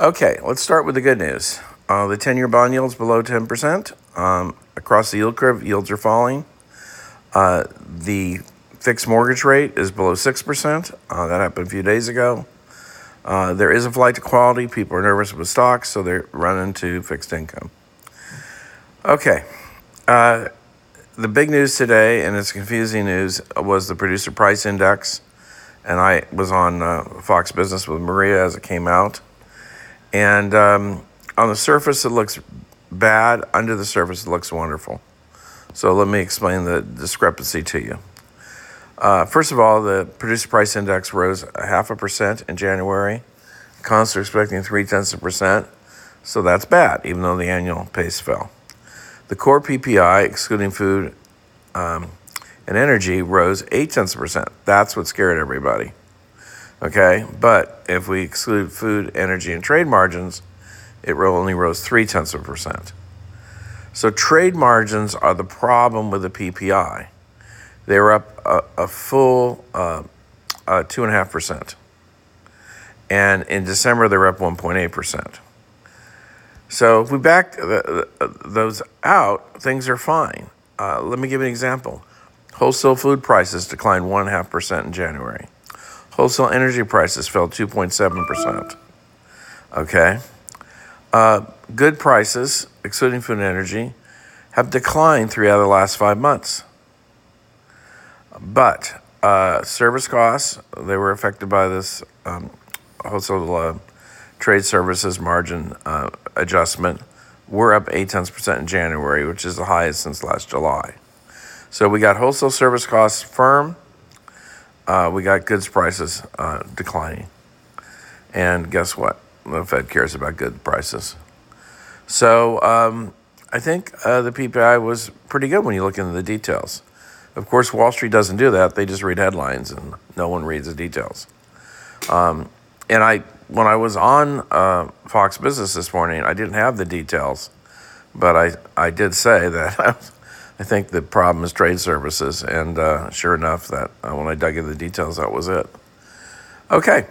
Okay, let's start with the good news. The 10-year bond yield is below 10%. Across the yield curve, yields are falling. The fixed mortgage rate is below 6%. That happened a few days ago. There is a flight to quality. People are nervous with stocks, so they're running to fixed income. Okay. The big news today, and it's confusing news, was the producer price index. And I was on Fox Business with Maria as it came out. And on the surface, it looks bad. Under the surface, it looks wonderful. So let me explain the discrepancy to you. First of all, the producer price index rose 0.5% in January. Economists are expecting 0.3%. So that's bad, even though the annual pace fell. The core PPI, excluding food and energy, rose 0.8%. That's what scared everybody. Okay, but if we exclude food, energy, and trade margins, it only rose 0.3%. So trade margins are the problem with the PPI. They were up a full 2.5%. And in December, they were up 1.8%. So if we back those out, things are fine. Let me give you an example. Wholesale food prices declined 1.5% in January. Wholesale energy prices fell 2.7%. Okay. Good prices, excluding food and energy, have declined 3 out of the last 5 months. But service costs, they were affected by this wholesale trade services margin adjustment. We're up 0.8% in January, which is the highest since last July. So we got wholesale service costs firm. We got goods prices declining. And guess what? The Fed cares about good prices. So I think the PPI was pretty good when you look into the details. Of course, Wall Street doesn't do that. They just read headlines and no one reads the details. And when I was on Fox Business this morning, I didn't have the details, but I did say that I think the problem is trade services, and sure enough, that when I dug into the details, that was it. Okay,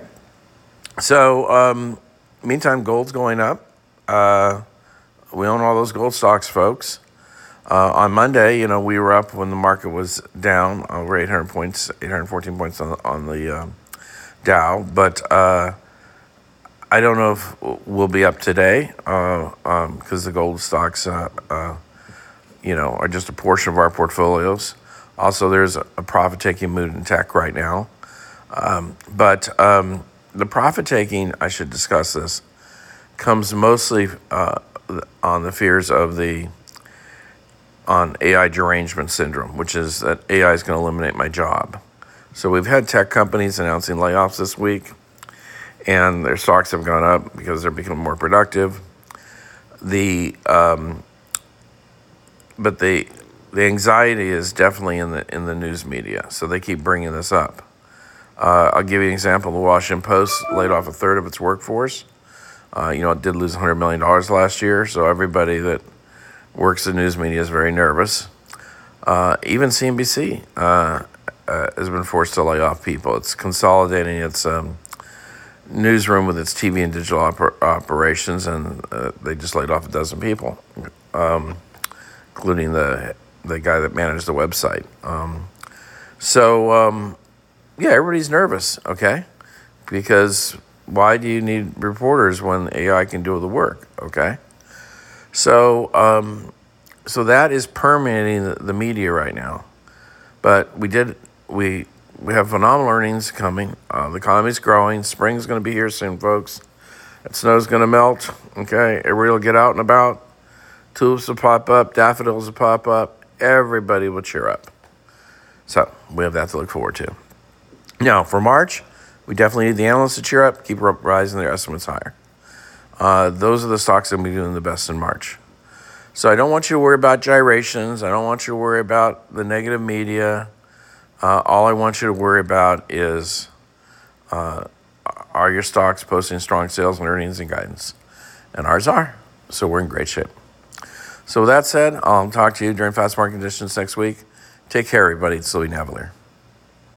so meantime, gold's going up. We own all those gold stocks, folks. On Monday, we were up when the market was down over 800 points, 814 points on the Dow, but I don't know if we'll be up today because the gold stocks are just a portion of our portfolios. Also, there's a profit-taking mood in tech right now. But the profit-taking, I should discuss this, comes mostly on the fears of on AI derangement syndrome, which is that AI is going to eliminate my job. So we've had tech companies announcing layoffs this week, and their stocks have gone up because they're becoming more productive. But the anxiety is definitely in the news media, so they keep bringing this up. I'll give you an example. The Washington Post laid off a third of its workforce. It did lose $100 million last year, so everybody that works in news media is very nervous. Even CNBC has been forced to lay off people. It's consolidating its newsroom with its TV and digital operations, and they just laid off a dozen people. Including the guy that managed the website. Everybody's nervous, okay? Because why do you need reporters when AI can do the work, okay? So that is permeating the media right now. But we have phenomenal earnings coming. The economy's growing. Spring's going to be here soon, folks. That snow's going to melt, okay? Everybody will get out and about. Tulips will pop up, daffodils will pop up, everybody will cheer up. So we have that to look forward to. Now, for March, we definitely need the analysts to cheer up, keep rising their estimates higher. Those are the stocks that will be doing the best in March. So I don't want you to worry about gyrations. I don't want you to worry about the negative media. All I want you to worry about is, are your stocks posting strong sales and earnings and guidance? And ours are. So we're in great shape. So with that said, I'll talk to you during fast market conditions next week. Take care, everybody. It's Louis Navellier.